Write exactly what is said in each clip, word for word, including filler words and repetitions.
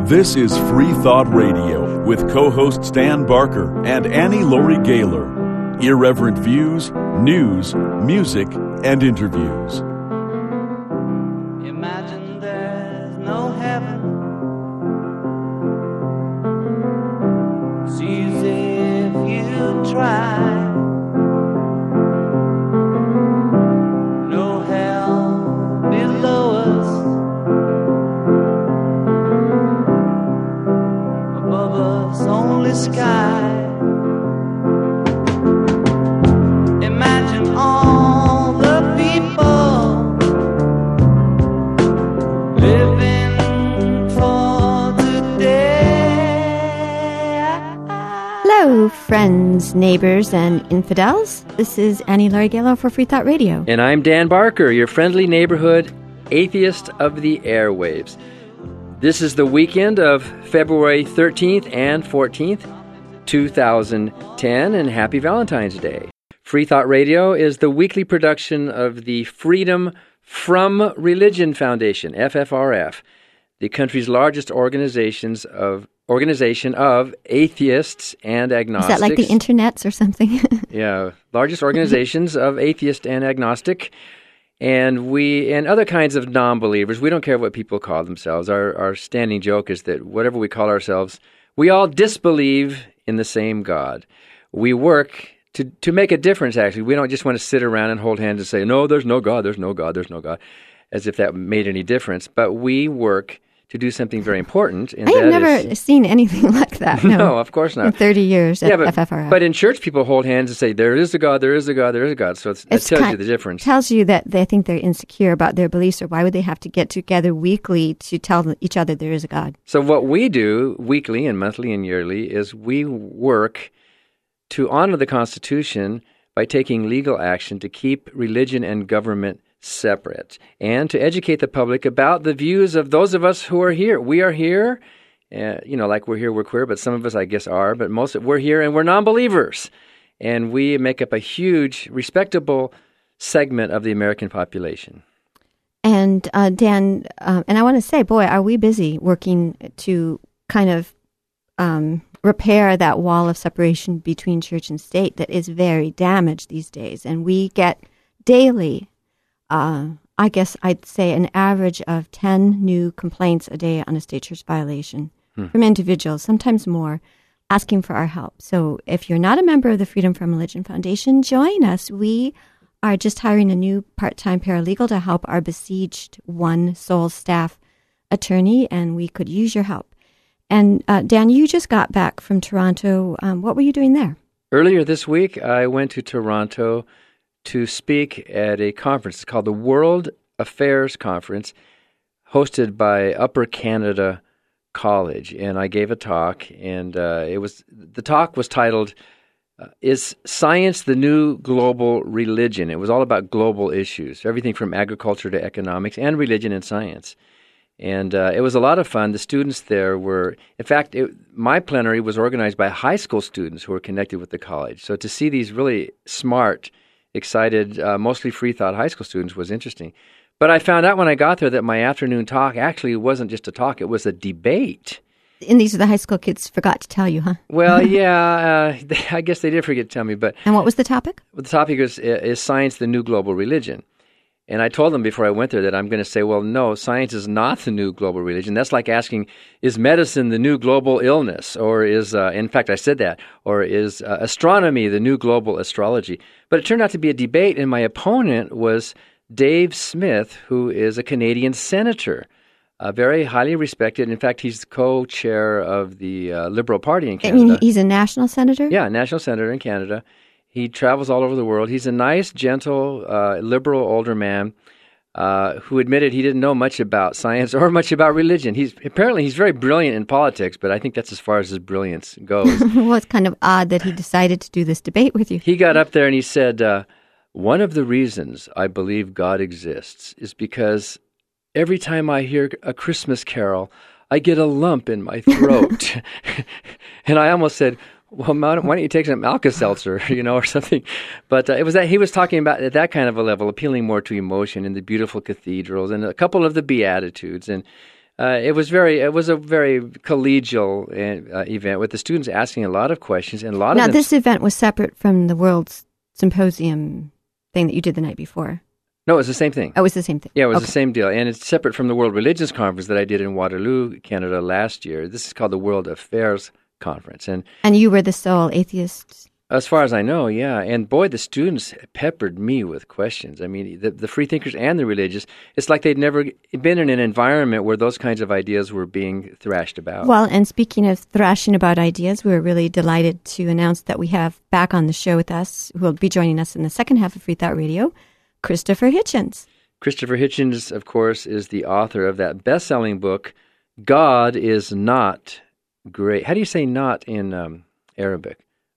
This is Free Thought Radio with co-hosts Dan Barker and Annie Laurie Gaylor. Irreverent views, news, music, and interviews. Imagine there's no heaven. It's easy if you try. No hell below us. Above us only sky. Imagine all the people living for today. Hello, friends, neighbors, and infidels. This is Annie Laurie Gaylor for Free Thought Radio. And I'm Dan Barker, your friendly neighborhood atheist of the airwaves. This is the weekend of February thirteenth and fourteenth, two thousand ten, and happy Valentine's Day. Free Thought Radio is the weekly production of the Freedom From Religion Foundation, F F R F, the country's largest organizations of organization of atheists and Is agnostics. that like the internets or something? Yeah, largest organizations of atheist and agnostic, and we and other kinds of non-believers. We don't care what people call themselves. Our our standing joke is that whatever we call ourselves, we all disbelieve in the same God. We work to to make a difference. Actually, we don't just want to sit around and hold hands and say, "No, there's no God. There's no God. There's no God," as if that made any difference. But we work to do something very important. And I have that never is, seen anything like that. No, no, of course not. In thirty years at yeah, but, F F R F. but in church, people hold hands and say, "There is a God. There is a God. There is a God." So it's, that It's tells kind- you the difference. tells you that they think they're insecure about their beliefs, or why would they have to get together weekly to tell each other there is a God? So what we do weekly and monthly and yearly is we work to honor the Constitution by taking legal action to keep religion and government separate and to educate the public about the views of those of us who are here. We are here, uh, you know, like we're here, we're queer, but some of us, I guess, are, but most of we're here and we're non-believers. And we make up a huge, respectable segment of the American population. And uh, Dan, um, and I want to say, boy, are we busy working to kind of um, repair that wall of separation between church and state that is very damaged these days. And we get daily, uh, I guess I'd say an average of ten new complaints a day on a state church violation hmm. from individuals, sometimes more, asking for our help. So if you're not a member of the Freedom From Religion Foundation, join us. We are just hiring a new part-time paralegal to help our besieged one sole staff attorney, and we could use your help. And uh, Dan, you just got back from Toronto. Um, what were you doing there? Earlier this week, I went to Toronto to speak at a conference called the World Affairs Conference, hosted by Upper Canada College. And I gave a talk, and uh, it was the talk was titled, uh, Is Science the New Global Religion? It was all about global issues, everything from agriculture to economics and religion and science. And uh, it was a lot of fun. The students there were, in fact, it, my plenary was organized by high school students who were connected with the college. So to see these really smart, excited, uh, mostly free thought high school students was interesting. But I found out when I got there that my afternoon talk actually wasn't just a talk, it was a debate. And these are the high school kids forgot to tell you, huh? Well, yeah, uh, they, I guess they did forget to tell me. But And what was the topic? the topic is, is science the new global religion? And I told them before I went there that I'm going to say, well, no, science is not the new global religion. That's like asking, is medicine the new global illness? Or is, uh, in fact, I said that, or is uh, astronomy the new global astrology? But it turned out to be a debate, and my opponent was Dave Smith, who is a Canadian senator, uh, very highly respected. In fact, he's co-chair of the uh, Liberal Party in Canada. I mean, he's a national senator? Yeah, national senator in Canada. He travels all over the world. He's a nice, gentle, uh, liberal older man uh, who admitted he didn't know much about science or much about religion. He's apparently he's very brilliant in politics, but I think that's as far as his brilliance goes. Well, it's kind of odd that he decided to do this debate with you. He got up there and he said, uh, one of the reasons I believe God exists is because every time I hear a Christmas carol, I get a lump in my throat. And I almost said, well, why don't you take some Alka-Seltzer, you know, or something? But uh, it was that he was talking about at that kind of a level, appealing more to emotion in the beautiful cathedrals and a couple of the Beatitudes. And Uh, it was very. It was a very collegial uh, event with the students asking a lot of questions and a lot now, of. Now, this event was separate from the World's Symposium thing that you did the night before. No, it was the same thing. Oh, it was the same thing. Yeah, it was okay. the same deal, and it's separate from the World Religions Conference that I did in Waterloo, Canada last year. This is called the World Affairs Conference, and and you were the sole atheist. As far as I know, yeah. And boy, the students peppered me with questions. I mean, the, the free thinkers and the religious, it's like they'd never been in an environment where those kinds of ideas were being thrashed about. Well, and speaking of thrashing about ideas, we're really delighted to announce that we have back on the show with us, who will be joining us in the second half of Free Thought Radio, Christopher Hitchens. Christopher Hitchens, of course, is the author of that best-selling book, God is Not Great. How do you say not in um, Arabic?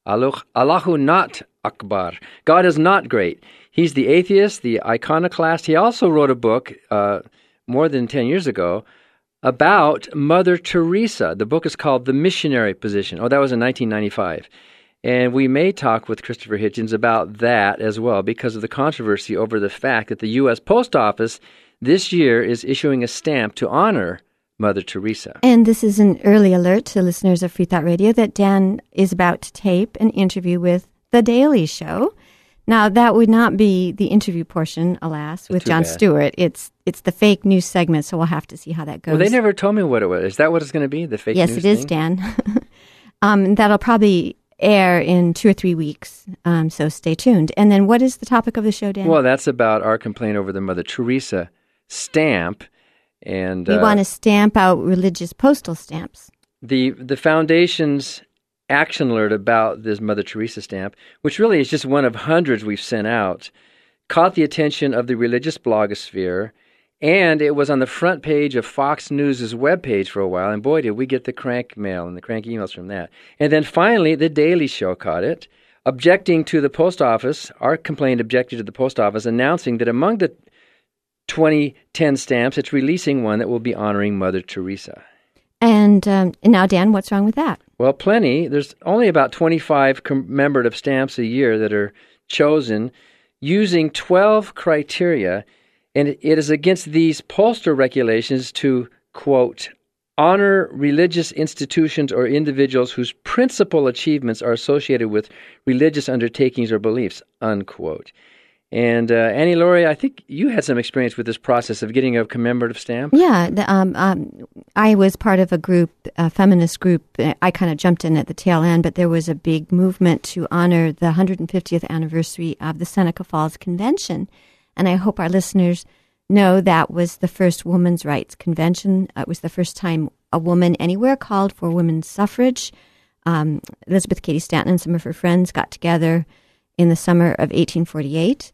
Allahu not Akbar. God is not great. He's the atheist, the iconoclast. He also wrote a book uh, more than ten years ago about Mother Teresa. The book is called The Missionary Position. Oh, that was in nineteen ninety-five. And we may talk with Christopher Hitchens about that as well because of the controversy over the fact that the U S Post Office this year is issuing a stamp to honor Mother Teresa. And this is an early alert to listeners of Free Thought Radio that Dan is about to tape an interview with The Daily Show. Now, that would not be the interview portion, alas, with Too Jon bad. Stewart. It's it's the fake news segment, so we'll have to see how that goes. Well, they never told me what it was. Is that what it's going to be, the fake yes, news it is, thing? Dan. um, that'll probably air in two or three weeks, um, so stay tuned. And then what is the topic of the show, Dan? Well, that's about our complaint over the Mother Teresa stamp. And we uh, want to stamp out religious postal stamps. The the foundation's action alert about this Mother Teresa stamp, which really is just one of hundreds we've sent out, caught the attention of the religious blogosphere, and it was on the front page of Fox News' webpage for a while, and boy, did we get the crank mail and the crank emails from that. And then finally, The Daily Show caught it, objecting to the post office, our complaint objected to the post office, announcing that among the twenty ten stamps, it's releasing one that will be honoring Mother Teresa. And, um, and now, Dan, what's wrong with that? Well, plenty. There's only about twenty-five commemorative stamps a year that are chosen using twelve criteria, and it is against these postal regulations to, quote, honor religious institutions or individuals whose principal achievements are associated with religious undertakings or beliefs, unquote. And uh, Annie Laurie, I think you had some experience with this process of getting a commemorative stamp. Yeah, the, um, um, I was part of a group, a feminist group. I kind of jumped in at the tail end, but there was a big movement to honor the one hundred fiftieth anniversary of the Seneca Falls Convention. And I hope our listeners know that was the first women's rights convention. It was the first time a woman anywhere called for women's suffrage. Um, Elizabeth Cady Stanton and some of her friends got together in the summer of eighteen forty-eight.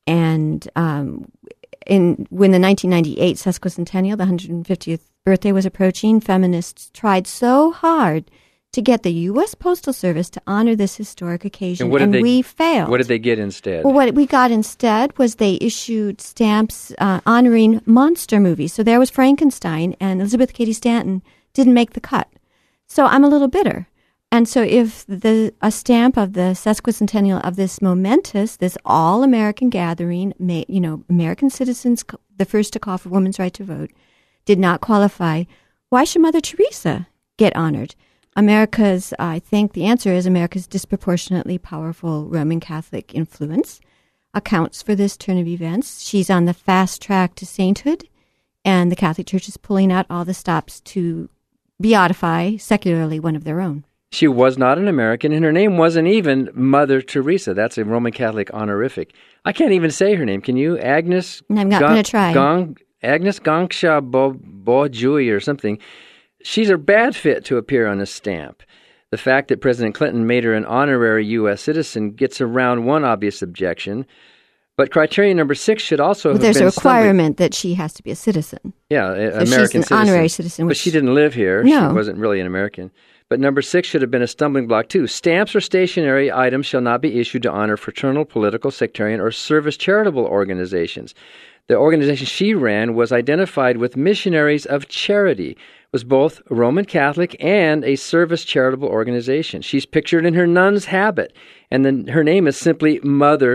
And um, in when the nineteen ninety-eight sesquicentennial, the one hundred fiftieth birthday was approaching, feminists tried so hard to get the U S Postal Service to honor this historic occasion, and, what and did they, we failed. What did they get instead? Well, what we got instead was they issued stamps uh, honoring monster movies. So there was Frankenstein, and Elizabeth Cady Stanton didn't make the cut. So I'm a little bitter. And so if the a stamp of the sesquicentennial of this momentous, this all-American gathering, may, you know, American citizens, the first to call for women's right to vote, did not qualify, why should Mother Teresa get honored? America's, I think the answer is America's disproportionately powerful Roman Catholic influence accounts for this turn of events. She's on the fast track to sainthood, and the Catholic Church is pulling out all the stops to beatify secularly one of their own. She was not an American, and her name wasn't even Mother Teresa. That's a Roman Catholic honorific. I can't even say her name. Can you? Agnes? I'm not going to try. Gong, Agnes Gongsha Bo, Bojui or something. She's a bad fit to appear on a stamp. The fact that President Clinton made her an honorary U S citizen gets around one obvious objection. But criterion number six should also well, have there's been a requirement that she has to be a citizen. Yeah, a, so American she's an citizen. honorary citizen. But Which, she didn't live here. No. She wasn't really an American. But number six should have been a stumbling block, too. Stamps or stationery items shall not be issued to honor fraternal, political, sectarian, or service charitable organizations. The organization she ran was identified with Missionaries of Charity. It was both Roman Catholic and a service charitable organization. She's pictured in her nun's habit, and then her name is simply Mother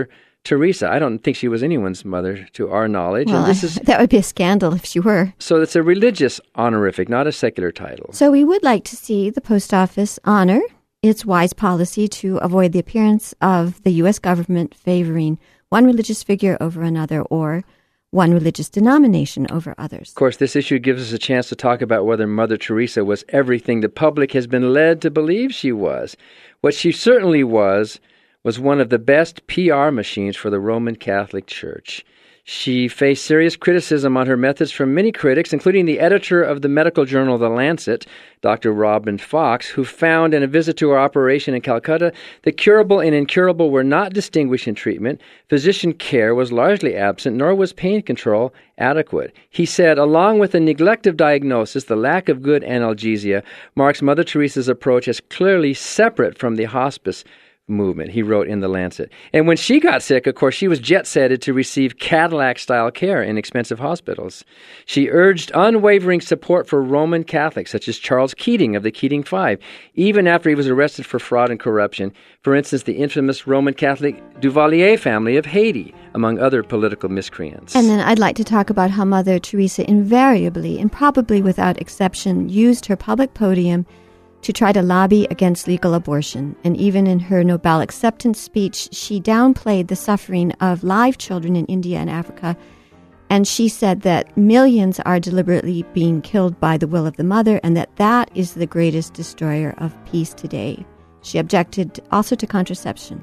Teresa. I don't think she was anyone's mother to our knowledge. Well, and this is that would be a scandal if she were. So it's a religious honorific, not a secular title. So we would like to see the post office honor its wise policy to avoid the appearance of the U S government favoring one religious figure over another or one religious denomination over others. Of course, this issue gives us a chance to talk about whether Mother Teresa was everything the public has been led to believe she was. What she certainly was, was one of the best P R machines for the Roman Catholic Church. She faced serious criticism on her methods from many critics, including the editor of the medical journal The Lancet, Doctor Robin Fox, who found in a visit to her operation in Calcutta that curable and incurable were not distinguished in treatment, physician care was largely absent, nor was pain control adequate. He said, along with the neglect of diagnosis, the lack of good analgesia marks Mother Teresa's approach as clearly separate from the hospice movement, he wrote in The Lancet. And when she got sick, of course, she was jet-setted to receive Cadillac-style care in expensive hospitals. She urged unwavering support for Roman Catholics, such as Charles Keating of the Keating Five, even after he was arrested for fraud and corruption. For instance, the infamous Roman Catholic Duvalier family of Haiti, among other political miscreants. And then I'd like to talk about how Mother Teresa invariably, and probably without exception, used her public podium to try to lobby against legal abortion. And even in her Nobel acceptance speech, she downplayed the suffering of live children in India and Africa. And she said that millions are deliberately being killed by the will of the mother, and that that is the greatest destroyer of peace today. She objected also to contraception.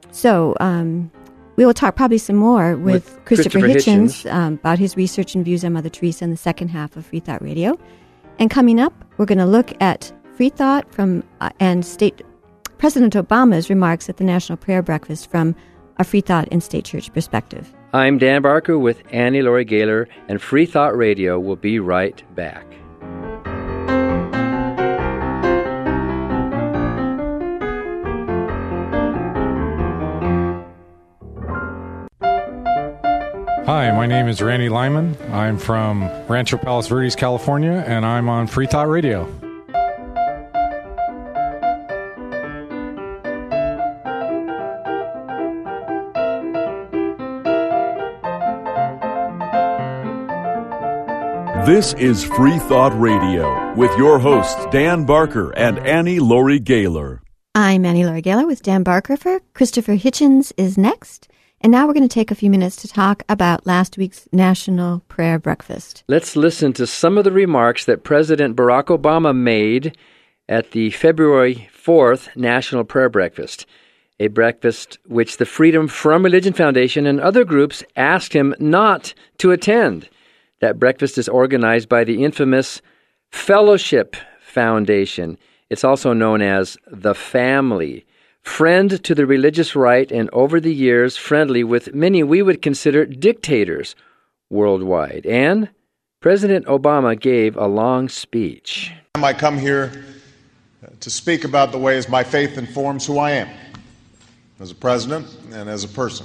So um, we will talk probably some more with, with Christopher, Christopher Hitchens, Hitchens. Um, about his research and views on Mother Teresa in the second half of Free Thought Radio. And coming up, we're going to look at Free Thought from uh, and State President Obama's remarks at the National Prayer Breakfast from a Free Thought and State Church perspective. I'm Dan Barker with Annie Laurie Gaylor, and Free Thought Radio will be right back. Hi, my name is Randy Lyman. I'm from Rancho Palos Verdes, California, and I'm on Free Thought Radio. This is Free Thought Radio with your hosts Dan Barker and Annie Laurie Gaylor. I'm Annie Laurie Gaylor with Dan Barker. For Christopher Hitchens is next. And now we're going to take a few minutes to talk about last week's National Prayer Breakfast. Let's listen to some of the remarks that President Barack Obama made at the February fourth National Prayer Breakfast, a breakfast which the Freedom from Religion Foundation and other groups asked him not to attend. That breakfast is organized by the infamous Fellowship Foundation. It's also known as The Family. Friend to the religious right, and over the years friendly with many we would consider dictators worldwide. And President Obama gave a long speech. I come here to speak about the ways my faith informs who I am as a president and as a person.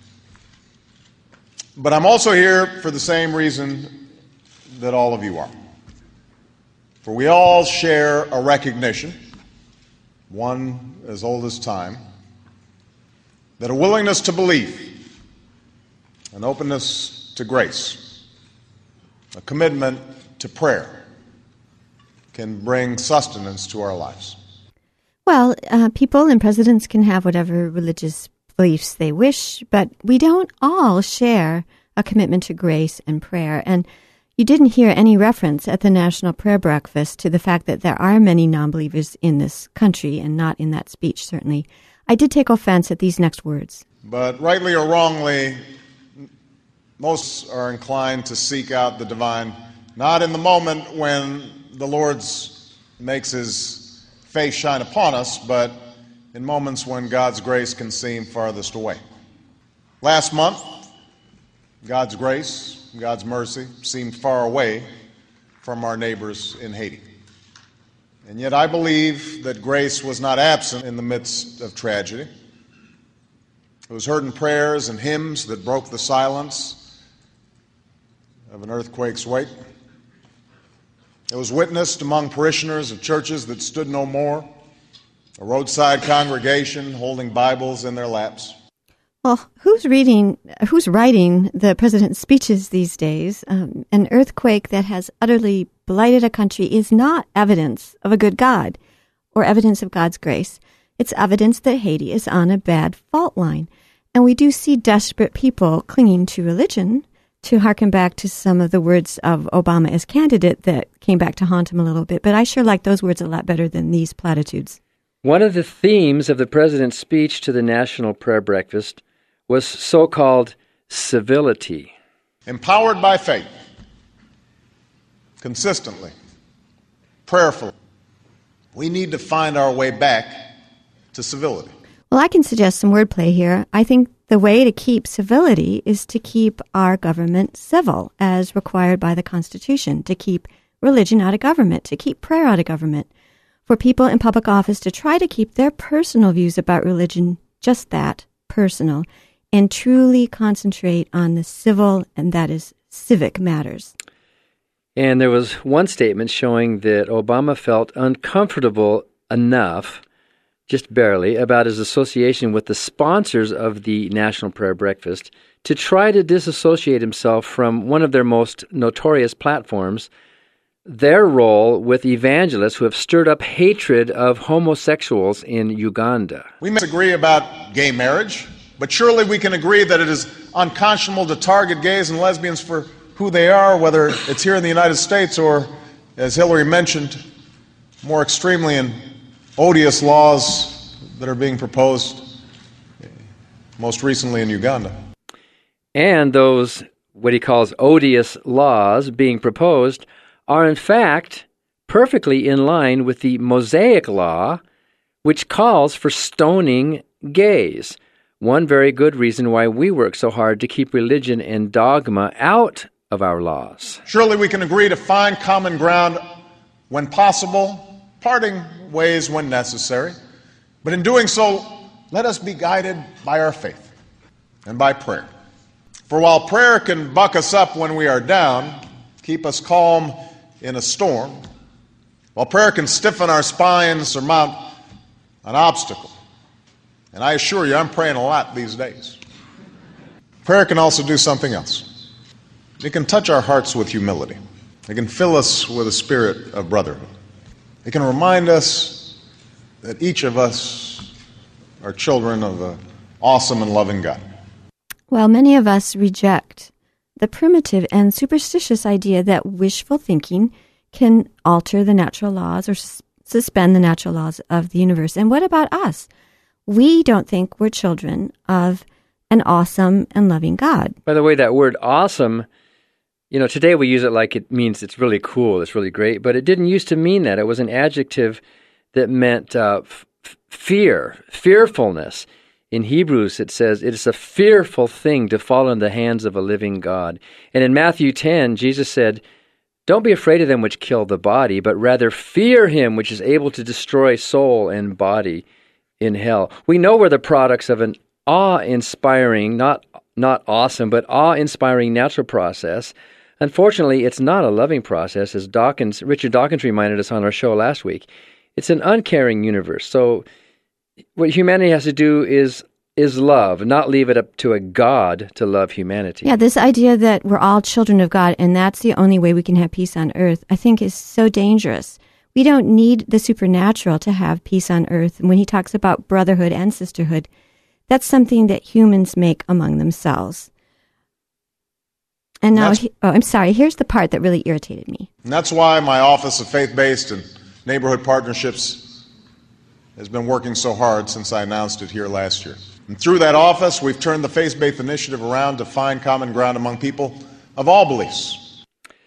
But I'm also here for the same reason that all of you are. For we all share a recognition, one as old as time, that a willingness to believe, an openness to grace, a commitment to prayer can bring sustenance to our lives. Well, uh, people and presidents can have whatever religious beliefs they wish, but we don't all share a commitment to grace and prayer. And you didn't hear any reference at the National Prayer Breakfast to the fact that there are many non-believers in this country, and not in that speech, certainly. I did take offense at these next words. But rightly or wrongly, most are inclined to seek out the divine, not in the moment when the Lord makes his face shine upon us, but in moments when God's grace can seem farthest away. Last month, God's grace, God's mercy seemed far away from our neighbors in Haiti. And yet I believe that grace was not absent in the midst of tragedy. It was heard in prayers and hymns that broke the silence of an earthquake's wake. It was witnessed among parishioners of churches that stood no more, a roadside congregation holding Bibles in their laps. Well, who's reading, who's writing the president's speeches these days? Um, an earthquake that has utterly blighted a country is not evidence of a good God or evidence of God's grace. It's evidence that Haiti is on a bad fault line. And we do see desperate people clinging to religion, to harken back to some of the words of Obama as candidate that came back to haunt him a little bit. But I sure like those words a lot better than these platitudes. One of the themes of the president's speech to the National Prayer Breakfast was so-called civility. Empowered by faith, consistently, prayerfully, we need to find our way back to civility. Well, I can suggest some wordplay here. I think the way to keep civility is to keep our government civil, as required by the Constitution, to keep religion out of government, to keep prayer out of government, for people in public office to try to keep their personal views about religion, just that, personal, and truly concentrate on the civil, and that is civic matters. And there was one statement showing that Obama felt uncomfortable enough, just barely, about his association with the sponsors of the National Prayer Breakfast to try to disassociate himself from one of their most notorious platforms, their role with evangelists who have stirred up hatred of homosexuals in Uganda. We may disagree about gay marriage, but surely we can agree that it is unconscionable to target gays and lesbians for who they are, whether it's here in the United States or, as Hillary mentioned, more extremely in odious laws that are being proposed, most recently in Uganda. And those, what he calls odious laws being proposed, are in fact perfectly in line with the Mosaic Law, which calls for stoning gays. One very good reason why we work so hard to keep religion and dogma out of our laws. Surely we can agree to find common ground when possible, parting ways when necessary. But in doing so, let us be guided by our faith and by prayer. For while prayer can buck us up when we are down, keep us calm in a storm, while prayer can stiffen our spine, surmount an obstacle, and I assure you, I'm praying a lot these days. Prayer can also do something else. It can touch our hearts with humility. It can fill us with a spirit of brotherhood. It can remind us that each of us are children of an awesome and loving God. Well, many of us reject the primitive and superstitious idea that wishful thinking can alter the natural laws or s- suspend the natural laws of the universe. And what about us? We don't think we're children of an awesome and loving God. By the way, that word awesome, you know, today we use it like it means it's really cool, it's really great, but it didn't used to mean that. It was an adjective that meant uh, f- fear, fearfulness. In Hebrews, it says, it is a fearful thing to fall in the hands of a living God. And in Matthew ten, Jesus said, don't be afraid of them which kill the body, but rather fear him which is able to destroy soul and body in hell. We know we're the products of an awe-inspiring, not not awesome, but awe-inspiring natural process. Unfortunately, it's not a loving process, as Dawkins, Richard Dawkins reminded us on our show last week. It's an uncaring universe. So what humanity has to do is is love, not leave it up to a God to love humanity. Yeah, this idea that we're all children of God and that's the only way we can have peace on earth, I think is so dangerous. We don't need the supernatural to have peace on earth. And when he talks about brotherhood and sisterhood, that's something that humans make among themselves. And now, he, oh, I'm sorry, here's the part that really irritated me. And that's why my Office of Faith-Based and Neighborhood Partnerships has been working so hard since I announced it here last year. And through that office, we've turned the faith-based initiative around to find common ground among people of all beliefs.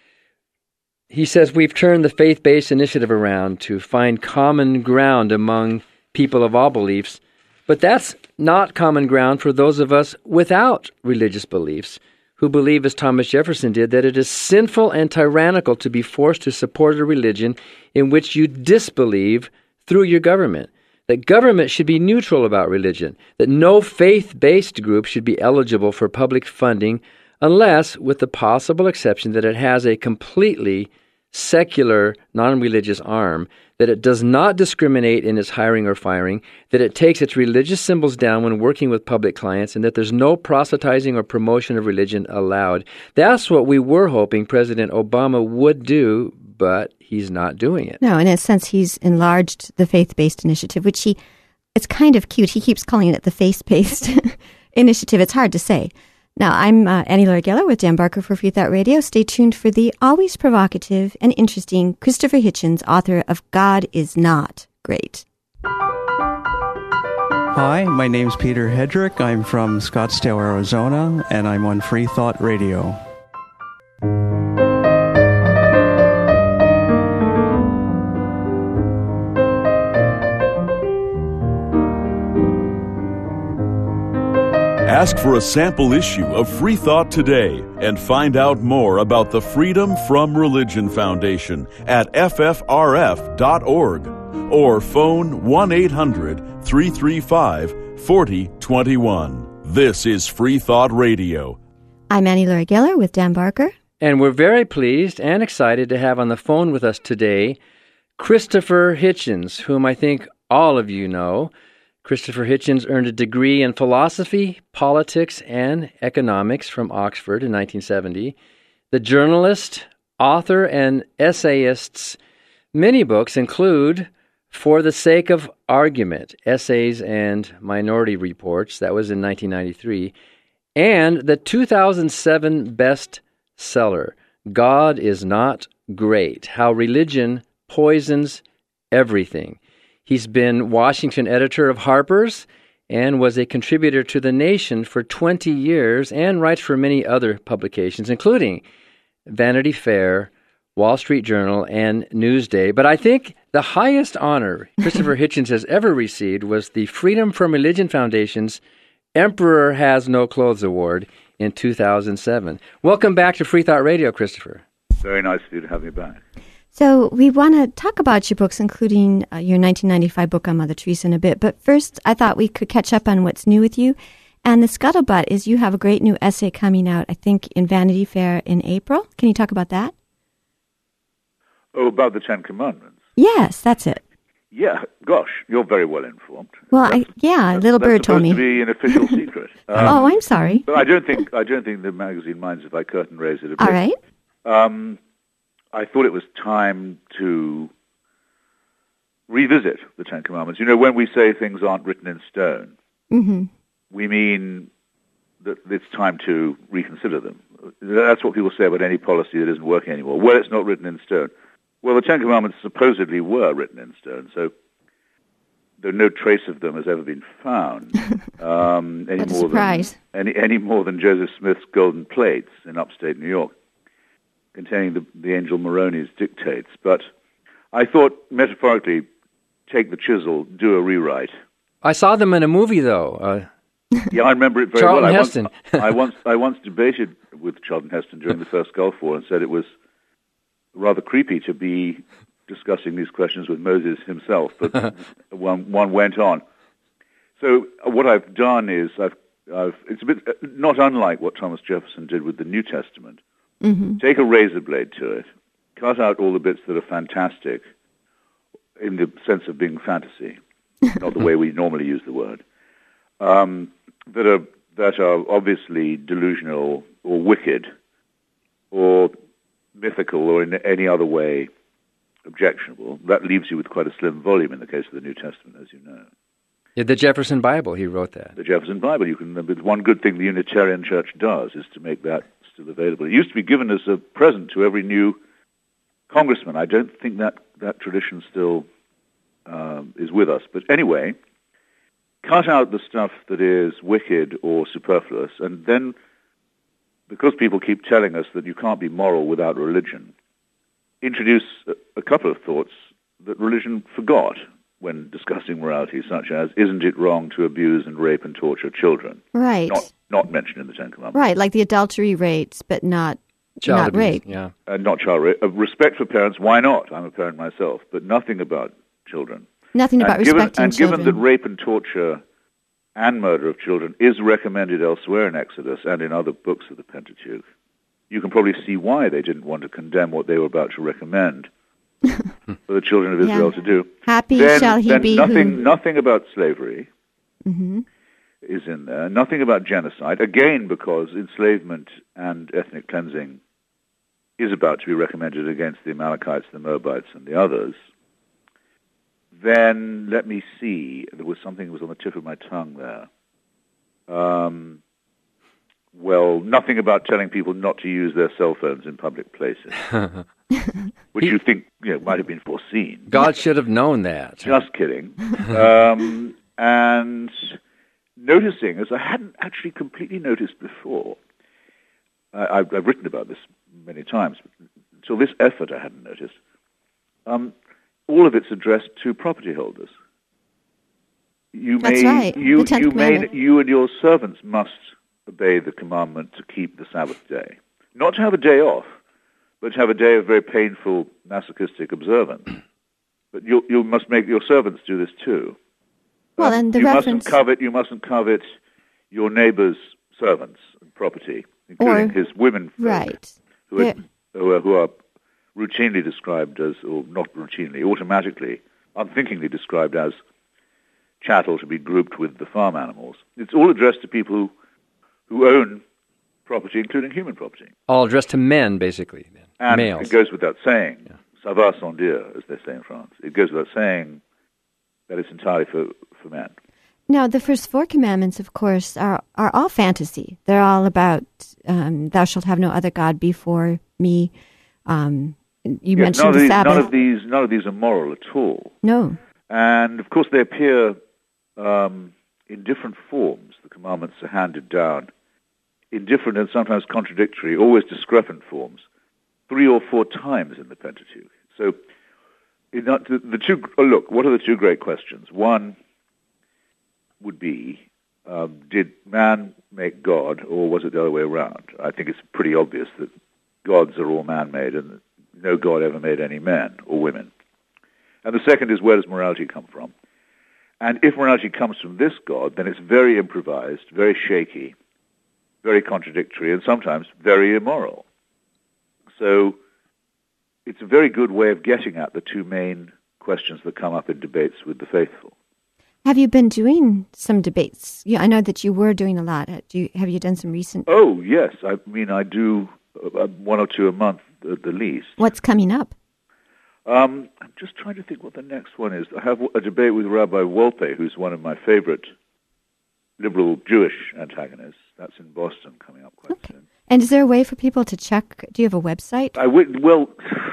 He says we've turned the faith-based initiative around to find common ground among people of all beliefs, but that's not common ground for those of us without religious beliefs, who believe, as Thomas Jefferson did, that it is sinful and tyrannical to be forced to support a religion in which you disbelieve through your government, that government should be neutral about religion, that no faith-based group should be eligible for public funding unless, with the possible exception that it has a completely secular, non-religious arm, that it does not discriminate in its hiring or firing, that it takes its religious symbols down when working with public clients, and that there's no proselytizing or promotion of religion allowed. That's what we were hoping President Obama would do, but he's not doing it. No, in a sense, he's enlarged the faith-based initiative, which he, it's kind of cute. He keeps calling it the faith-based initiative. It's hard to say. Now, I'm uh, Annie Laurie Geller with Dan Barker for Free Thought Radio. Stay tuned for the always provocative and interesting Christopher Hitchens, author of God is Not Great. Hi, my name's Peter Hedrick. I'm from Scottsdale, Arizona, and I'm on Free Thought Radio. Ask for a sample issue of Free Thought today and find out more about the Freedom from Religion Foundation at F F R F dot org or phone one eight hundred, three three five, four zero two one. This is Free Thought Radio. I'm Annie Laurie Geller with Dan Barker. And we're very pleased and excited to have on the phone with us today Christopher Hitchens, whom I think all of you know. Christopher Hitchens earned a degree in philosophy, politics, and economics from Oxford in nineteen seventy. The journalist, author, and essayist's many books include For the Sake of Argument, Essays and Minority Reports, that was in nineteen ninety-three, and the two thousand seven bestseller, God is Not Great, How Religion Poisons Everything. He's been Washington editor of Harper's and was a contributor to The Nation for twenty years and writes for many other publications, including Vanity Fair, Wall Street Journal, and Newsday. But I think the highest honor Christopher Hitchens has ever received was the Freedom from Religion Foundation's Emperor Has No Clothes Award in two thousand seven. Welcome back to Free Thought Radio, Christopher. Very nice of you to have me back. So we want to talk about your books, including uh, your nineteen ninety-five book on Mother Teresa in a bit. But first, I thought we could catch up on what's new with you. And the scuttlebutt is you have a great new essay coming out, I think, in Vanity Fair in April. Can you talk about that? Oh, about the Ten Commandments? Yes, that's it. Yeah, gosh, you're very well informed. Well, I, yeah, Little Bird told me. That's supposed to be an official secret. Um, oh, I'm sorry. But I don't think I don't think the magazine minds if I curtain raise it a bit. All right. Um, I thought it was time to revisit the Ten Commandments. You know, when we say things aren't written in stone, mm-hmm. we mean that it's time to reconsider them. That's what people say about any policy that isn't working anymore. Well, it's not written in stone. Well, the Ten Commandments supposedly were written in stone, so there no trace of them has ever been found. Um, any That's more a surprise. Than, any, any more than Joseph Smith's golden plates in upstate New York, containing the, the angel Moroni's dictates. But I thought, metaphorically, take the chisel, do a rewrite. I saw them in a movie, though. Uh, yeah, I remember it very Charlton well. Heston. I once, I once, I once debated with Charlton Heston during the first Gulf War and said it was rather creepy to be discussing these questions with Moses himself, but one, one went on. So uh, what I've done is I've, I've it's a bit uh, not unlike what Thomas Jefferson did with the New Testament. Mm-hmm. Take a razor blade to it, cut out all the bits that are fantastic in the sense of being fantasy, not the way we normally use the word, um, that are that are obviously delusional or wicked or mythical or in any other way objectionable. That leaves you with quite a slim volume in the case of the New Testament, as you know. Yeah, the Jefferson Bible, he wrote that. The Jefferson Bible. You can. One good thing the Unitarian Church does is to make that still available. It used to be given as a present to every new congressman. I don't think that, that tradition still um, is with us. But anyway, cut out the stuff that is wicked or superfluous, and then, because people keep telling us that you can't be moral without religion, introduce a, a couple of thoughts that religion forgot when discussing morality, such as, isn't it wrong to abuse and rape and torture children? Right. Not, not mentioned in the Ten Commandments. Right, like the adultery rates, but not, child not abuse, rape. Yeah. Uh, not child rape. Uh, respect for parents, why not? I'm a parent myself, but nothing about children. Nothing about and given, respecting and children. And given that rape and torture and murder of children is recommended elsewhere in Exodus and in other books of the Pentateuch, you can probably see why they didn't want to condemn what they were about to recommend for the children of Israel Yeah. to do. Happy Then, shall he then be nothing, who... nothing about slavery hmm is in there. Nothing about genocide. Again, because enslavement and ethnic cleansing is about to be recommended against the Amalekites, the Moabites, and the others. Then, let me see. There was something that was on the tip of my tongue there. Um, well, nothing about telling people not to use their cell phones in public places, which you think you know, might have been foreseen. God should have known that. Just kidding. um, and noticing, as I hadn't actually completely noticed before, I, I've, I've written about this many times, but until this effort I hadn't noticed, um, all of it's addressed to property holders. You That's may, right, You, the tenth you, may, commandment. you and your servants must obey the commandment to keep the Sabbath day. Not to have a day off, but to have a day of very painful, masochistic observance. But you, you must make your servants do this too. Well, Um, and the you reference... mustn't covet. You mustn't covet your neighbor's servants and property, including Or- his women folk, Right. who, are, There- who, are, who are routinely described as, or not routinely, automatically, unthinkingly described as chattel to be grouped with the farm animals. It's all addressed to people who, who own property, including human property. All addressed to men, basically. Then. And Males. it goes without saying, ça va sans dire, as they say in France. It goes without saying that it's entirely for, for men. Now, the first four commandments, of course, are, are all fantasy. They're all about um, thou shalt have no other God before me. Um, you Yes, mentioned none of the these, Sabbath. None of these, none of these are moral at all. No. And, of course, they appear um, in different forms. The commandments are handed down in different and sometimes contradictory, always discrepant forms, three or four times in the Pentateuch. So, in that, the, the two, oh, look, what are the two great questions? One would be, um, did man make God, or was it the other way around? I think it's pretty obvious that gods are all man-made, and no God ever made any men or women. And the second is, where does morality come from? And if morality comes from this God, then it's very improvised, very shaky, very contradictory, and sometimes very immoral. So it's a very good way of getting at the two main questions that come up in debates with the faithful. Have you been doing some debates? Yeah, I know that you were doing a lot. Uh, Do you, have you done some recent? Oh, yes. I mean, I do uh, one or two a month at the least. What's coming up? Um, I'm just trying to think what the next one is. I have a debate with Rabbi Wolpe, who's one of my favorite liberal Jewish antagonists. That's in Boston, coming up quite Okay. soon. And is there a way for people to check? Do you have a website? I w- well,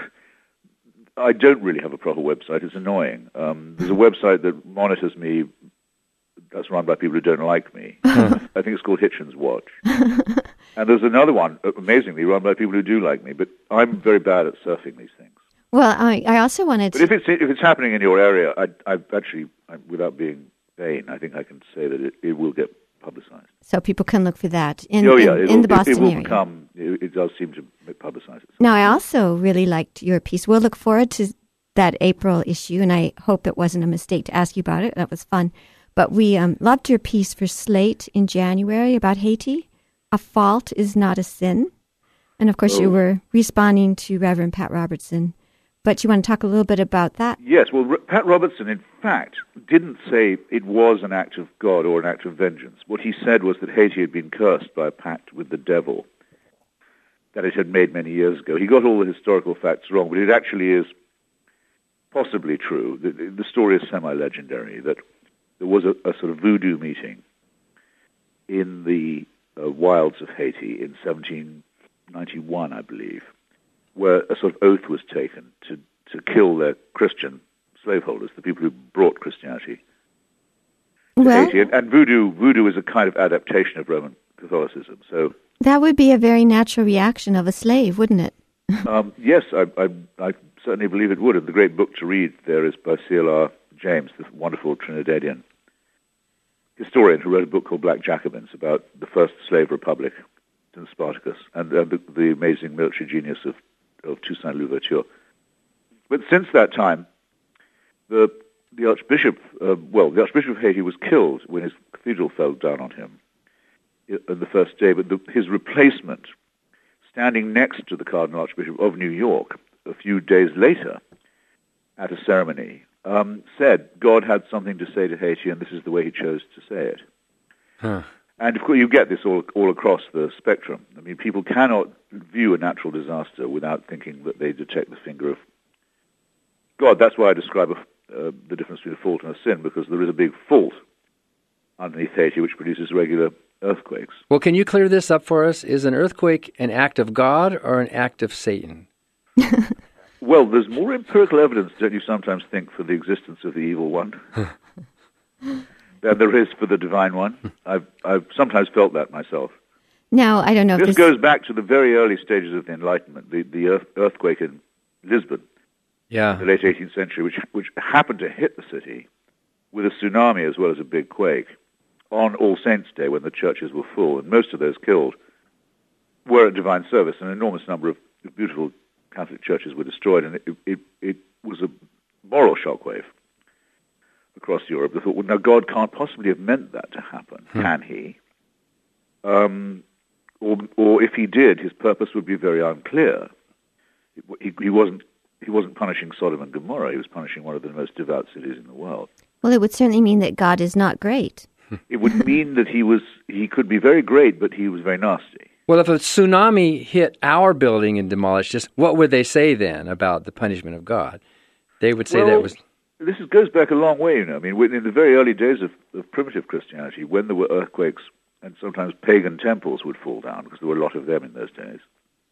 I don't really have a proper website. It's annoying. Um, there's a website that monitors me that's run by people who don't like me. I think it's called Hitchens Watch. And there's another one, amazingly, run by people who do like me, but I'm very bad at surfing these things. Well, I, I also wanted But to... if it's if it's happening in your area, I I actually, I, without being vain, I think I can say that it, it will get publicized. So people can look for that in, oh yeah, in, it'll- in the Boston it, it will area. become. It, it does seem to publicize it. Now, I also really liked your piece. We'll look forward to that April issue, and I hope it wasn't a mistake to ask you about it. That was fun. But we um, loved your piece for Slate in January about Haiti. A fault is not a sin. And, of course, Oh. you were responding to Reverend Pat Robertson. But you want to talk a little bit about that? Yes, well, R- Pat Robertson, in fact, didn't say it was an act of God or an act of vengeance. What he said was that Haiti had been cursed by a pact with the devil that it had made many years ago. He got all the historical facts wrong, but it actually is possibly true. The, the story is semi-legendary, that there was a, a sort of voodoo meeting in the uh, wilds of Haiti in seventeen ninety-one, I believe, where a sort of oath was taken to, to kill their Christian slaveholders, the people who brought Christianity to Well, Haiti. And, and voodoo, voodoo is a kind of adaptation of Roman Catholicism. So, that would be a very natural reaction of a slave, wouldn't it? um, yes, I, I, I certainly believe it would. And the great book to read there is by C L R James, the wonderful Trinidadian historian who wrote a book called Black Jacobins about the first slave republic in Spartacus and uh, the, the amazing military genius of, of Toussaint Louverture. But since that time, the the Archbishop, uh, well, the Archbishop of Haiti was killed when his cathedral fell down on him on the first day, but the, his replacement standing next to the Cardinal Archbishop of New York a few days later at a ceremony, um, said God had something to say to Haiti, and this is the way he chose to say it. Huh. And of course, you get this all, all across the spectrum. I mean, people cannot view a natural disaster without thinking that they detect the finger of God. That's why I describe a, uh, the difference between a fault and a sin, because there is a big fault underneath Haiti which produces regular earthquakes. Well, can you clear this up for us? Is an earthquake an act of God or an act of Satan? Well, there's more empirical evidence, don't you sometimes think, for the existence of the evil one than there is for the divine one. I've, I've sometimes felt that myself. Now, I don't know if This, this goes back to the very early stages of the Enlightenment, the, the earth, earthquake in Lisbon Yeah. in the late eighteenth century, which, which happened to hit the city with a tsunami as well as a big quake on All Saints' Day when the churches were full, and most of those killed were at divine service. An enormous number of beautiful Catholic churches were destroyed, and it, it, it was a moral shockwave across Europe. They thought, well, now God can't possibly have meant that to happen, hmm. can he? Um, or, or if he did, his purpose would be very unclear. He, he wasn't he wasn't punishing Sodom and Gomorrah. He was punishing one of the most devout cities in the world. Well, it would certainly mean that God is not great. It would mean that he was he could be very great, but he was very nasty. Well, if a tsunami hit our building and demolished us, what would they say then about the punishment of God? They would say well, that was... This is, goes back a long way, you know. I mean, in the very early days of, of primitive Christianity, when there were earthquakes and sometimes pagan temples would fall down, because there were a lot of them in those days,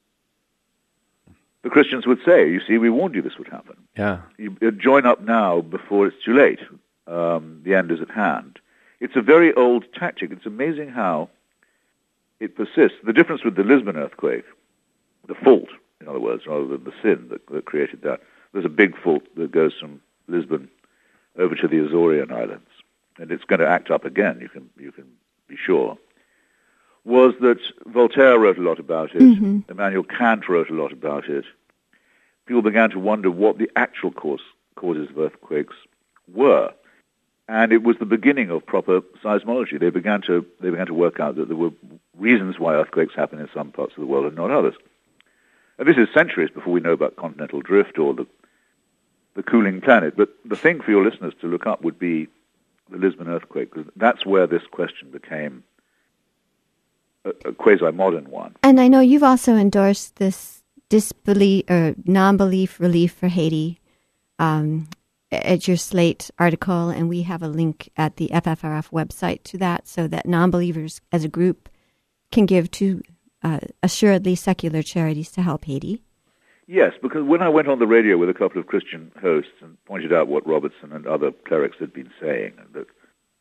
the Christians would say, you see, we warned you this would happen. Yeah. You, you join up now before it's too late. Um, the end is at hand. It's a very old tactic. It's amazing how it persists. The difference with the Lisbon earthquake, the fault, in other words, rather than the sin that, that created that, there's a big fault that goes from Lisbon over to the Azorian Islands, and it's going to act up again, you can you can be sure, was that Voltaire wrote a lot about it, mm-hmm. Immanuel Kant wrote a lot about it. People began to wonder what the actual cause, causes of earthquakes were. And it was the beginning of proper seismology. They began to they began to work out that there were reasons why earthquakes happen in some parts of the world and not others. And this is centuries before we know about continental drift or the the cooling planet. But the thing for your listeners to look up would be the Lisbon earthquake, because that's where this question became a, a quasi-modern one. And I know you've also endorsed this disbelief or non-belief relief for Haiti. Um, at your Slate article, and we have a link at the F F R F website to that, so that non-believers as a group can give to uh, assuredly secular charities to help Haiti. Yes, because when I went on the radio with a couple of Christian hosts and pointed out what Robertson and other clerics had been saying, and that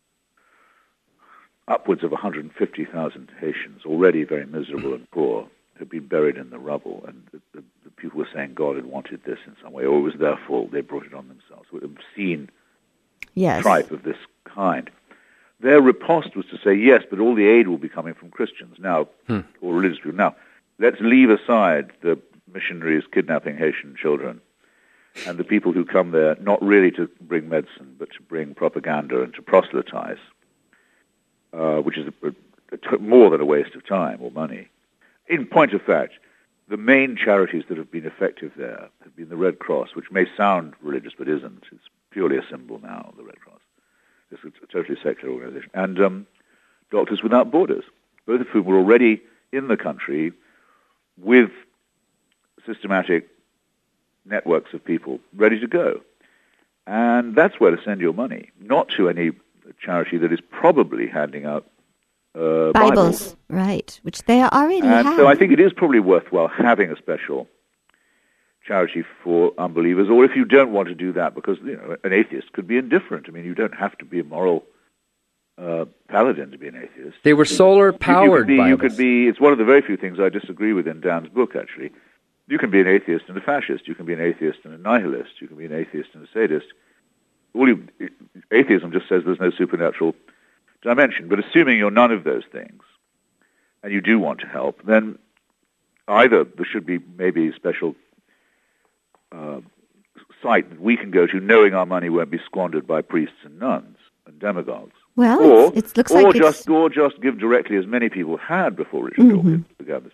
upwards of one hundred fifty thousand Haitians, already very miserable and poor, had been buried in the rubble, and the, the, the people were saying God had wanted this in some way, or it was their fault, they brought it on themselves. An obscene yes. tripe of this kind. Their riposte was to say, yes, but all the aid will be coming from Christians now, hmm. or religious people. Now, let's leave aside the missionaries kidnapping Haitian children and the people who come there not really to bring medicine, but to bring propaganda and to proselytize, uh, which is a, a, a, more than a waste of time or money. In point of fact, the main charities that have been effective there have been the Red Cross, which may sound religious but isn't. It's purely a symbol now, the Red Cross. It's a totally secular organization. And um, Doctors Without Borders, both of whom were already in the country with systematic networks of people ready to go. And that's where to send your money, not to any charity that is probably handing out Uh, Bibles, Bibles, right, which they already and have. So I think it is probably worthwhile having a special charity for unbelievers, or if you don't want to do that, because you know an atheist could be indifferent. I mean, you don't have to be a moral uh, paladin to be an atheist. They were solar-powered you, you, Bibles. you could be, it's one of the very few things I disagree with in Dan's book, actually. You can be an atheist and a fascist. You can be an atheist and a nihilist. You can be an atheist and a sadist. All you, atheism just says there's no supernatural dimension. But assuming you're none of those things, and you do want to help, then either there should be maybe a special uh, site that we can go to, knowing our money won't be squandered by priests and nuns and demagogues. Well, or, it's, it looks or like just it's... or just give directly, as many people had before Richard Dawkins mm-hmm. began this,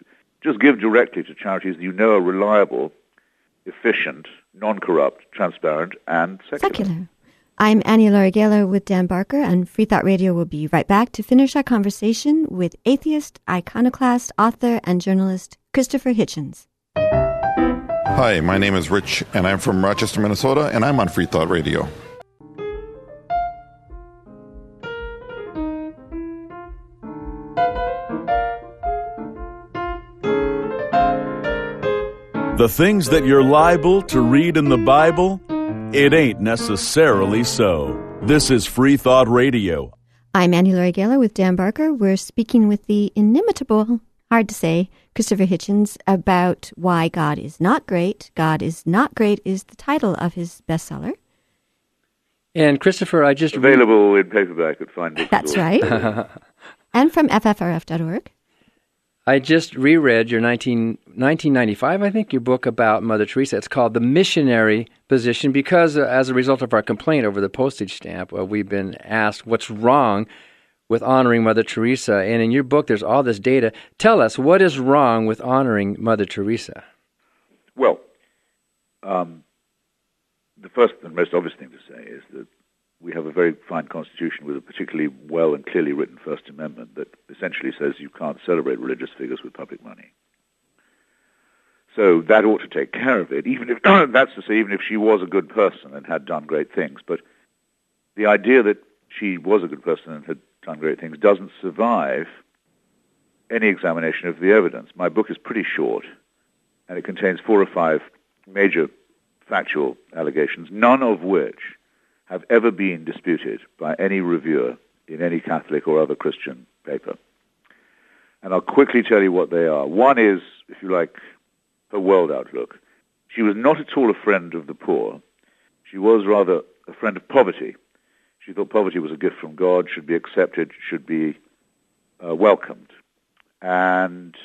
Just give directly to charities that you know are reliable, efficient, non-corrupt, transparent, and secular. Secular. I'm Annie Laurie Gaylor with Dan Barker, and Free Thought Radio will be right back to finish our conversation with atheist, iconoclast, author, and journalist Christopher Hitchens. Hi, my name is Rich, and I'm from Rochester, Minnesota, and I'm on Free Thought Radio. The things that you're liable to read in the Bible, it ain't necessarily so. This is Free Thought Radio. I'm Annie Laurie Gaylor with Dan Barker. We're speaking with the inimitable, hard to say, Christopher Hitchens about why God is not great. God is not great is the title of his bestseller. And Christopher, I just available re- in paperback at Fine Books. That's right. And from F F R F dot org. I just reread your nineteen, nineteen ninety-five, I think, your book about Mother Teresa. It's called The Missionary Position because uh, as a result of our complaint over the postage stamp, uh, we've been asked what's wrong with honoring Mother Teresa. And in your book, there's all this data. Tell us, what is wrong with honoring Mother Teresa? Well, um, the first and most obvious thing to say is that we have a very fine constitution with a particularly well and clearly written First Amendment that essentially says you can't celebrate religious figures with public money. So that ought to take care of it, even if that's to say, even if she was a good person and had done great things. But the idea that she was a good person and had done great things doesn't survive any examination of the evidence. My book is pretty short, and it contains four or five major factual allegations, none of which have ever been disputed by any reviewer in any Catholic or other Christian paper. And I'll quickly tell you what they are. One is, if you like, her world outlook. She was not at all a friend of the poor. She was rather a friend of poverty. She thought poverty was a gift from God, should be accepted, should be uh, welcomed. And,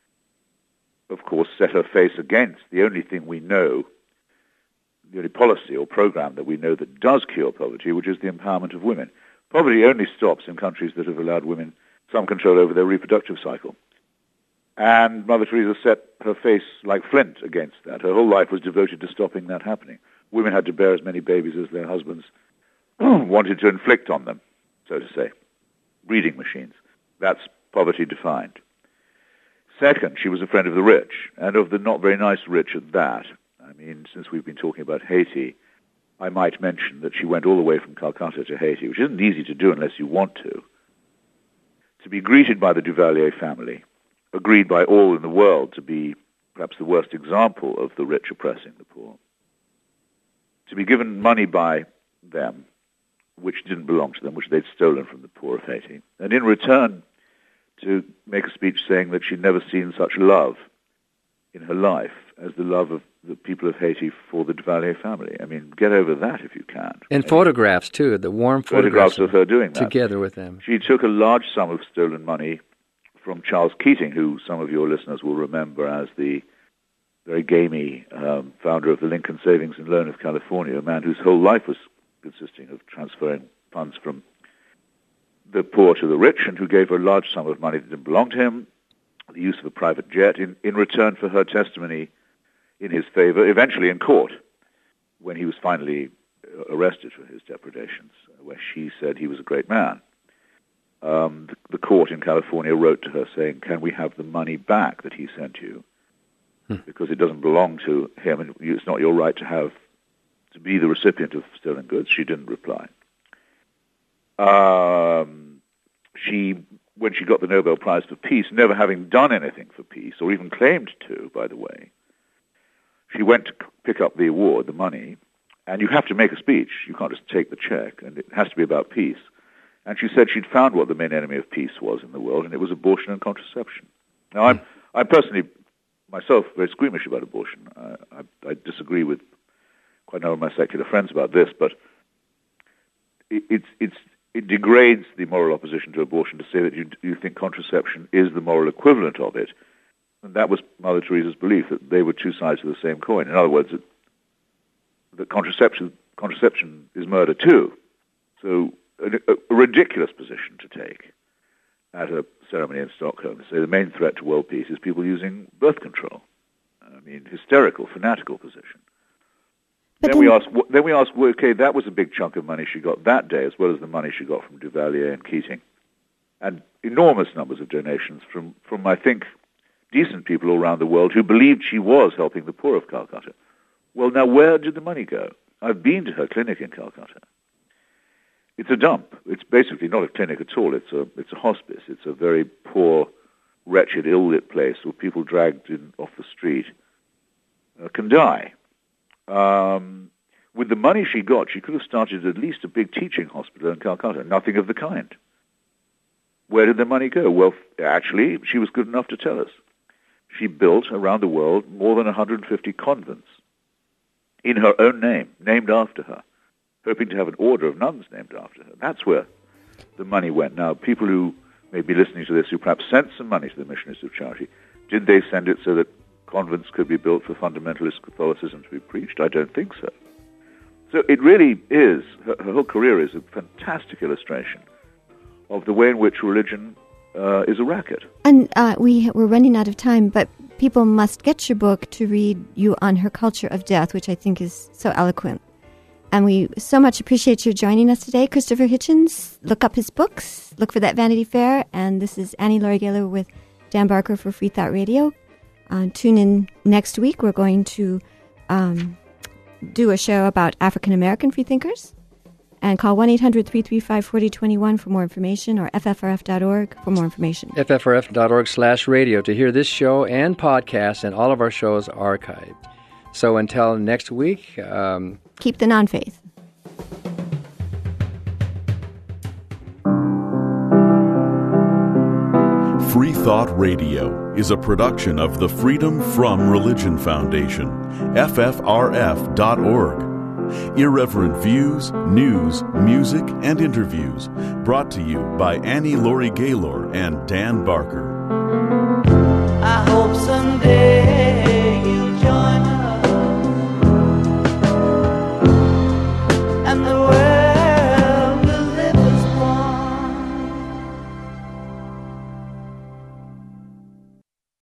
of course, set her face against the only thing we know, the only policy or program that we know that does cure poverty, which is the empowerment of women. Poverty only stops in countries that have allowed women some control over their reproductive cycle. And Mother Teresa set her face like flint against that. Her whole life was devoted to stopping that happening. Women had to bear as many babies as their husbands wanted to inflict on them, so to say. Breeding machines. That's poverty defined. Second, she was a friend of the rich, and of the not very nice rich at that. I mean, since we've been talking about Haiti, I might mention that she went all the way from Calcutta to Haiti, which isn't easy to do unless you want to, to be greeted by the Duvalier family, agreed by all in the world to be perhaps the worst example of the rich oppressing the poor, to be given money by them, which didn't belong to them, which they'd stolen from the poor of Haiti, and in return to make a speech saying that she'd never seen such love in her life as the love of the people of Haiti for the Duvalier family. I mean, get over that if you can. And Maybe. Photographs, too, the warm photographs, photographs of her doing that. Together with them. She took a large sum of stolen money from Charles Keating, who some of your listeners will remember as the very gamey um, founder of the Lincoln Savings and Loan of California, a man whose whole life was consisting of transferring funds from the poor to the rich, and who gave her a large sum of money that didn't belong to him, the use of a private jet, in, in return for her testimony in his favor, eventually in court, when he was finally arrested for his depredations, where she said he was a great man. Um, the, the court in California wrote to her saying, can we have the money back that he sent you? Hmm. Because it doesn't belong to him, and it's not your right to have, to be the recipient of stolen goods. She didn't reply. Um, she, when she got the Nobel Prize for Peace, never having done anything for peace, or even claimed to, by the way, she went to pick up the award, the money, and you have to make a speech. You can't just take the check, and it has to be about peace. And she said she'd found what the main enemy of peace was in the world, and it was abortion and contraception. Now, I'm, I'm personally, myself, very squeamish about abortion. I, I, I disagree with quite a number of my secular friends about this, but it, it's, it's, it degrades the moral opposition to abortion to say that you, you think contraception is the moral equivalent of it. And that was Mother Teresa's belief, that they were two sides of the same coin. In other words, that, that contraception, contraception is murder too. So a, a ridiculous position to take. at a ceremony in Stockholm to say the main threat to world peace is people using birth control. I mean, hysterical, fanatical position. But then then, we ask, then we ask, well, okay, that was a big chunk of money she got that day, as well as the money she got from Duvalier and Keating, and enormous numbers of donations from, from I think, decent people all around the world who believed she was helping the poor of Calcutta. Well, now, where did the money go? I've been to her clinic in Calcutta. It's a dump. It's basically not a clinic at all. It's a it's a hospice. It's a very poor, wretched, ill-lit place where people dragged in off the street uh, can die. Um, with the money she got, she could have started at least a big teaching hospital in Calcutta. Nothing of the kind. Where did the money go? Well, actually, she was good enough to tell us. She built around the world more than one hundred fifty convents in her own name, named after her, hoping to have an order of nuns named after her. That's where the money went. Now, people who may be listening to this who perhaps sent some money to the Missionaries of Charity, did they send it so that convents could be built for fundamentalist Catholicism to be preached? I don't think so. So it really is, her, her whole career is a fantastic illustration of the way in which religion uh, is a racket. And uh, we, we're running out of time, but people must get your book to read you on her culture of death, which I think is so eloquent. And we so much appreciate you joining us today, Christopher Hitchens. Look up his books. Look for that Vanity Fair. And this is Annie Laurie Gaylor with Dan Barker for Free Thought Radio. Uh, tune in next week. We're going to um, do a show about African-American freethinkers. And call one eight hundred three three five four zero two one for more information, or F F R F dot org for more information. F F R F dot org slash radio to hear this show and podcast and all of our shows archived. So until next week... Um, keep the non-faith. Free Thought Radio is a production of the Freedom From Religion Foundation, F F R F dot org. Irreverent views, news, music, and interviews brought to you by Annie Laurie Gaylor and Dan Barker. I hope someday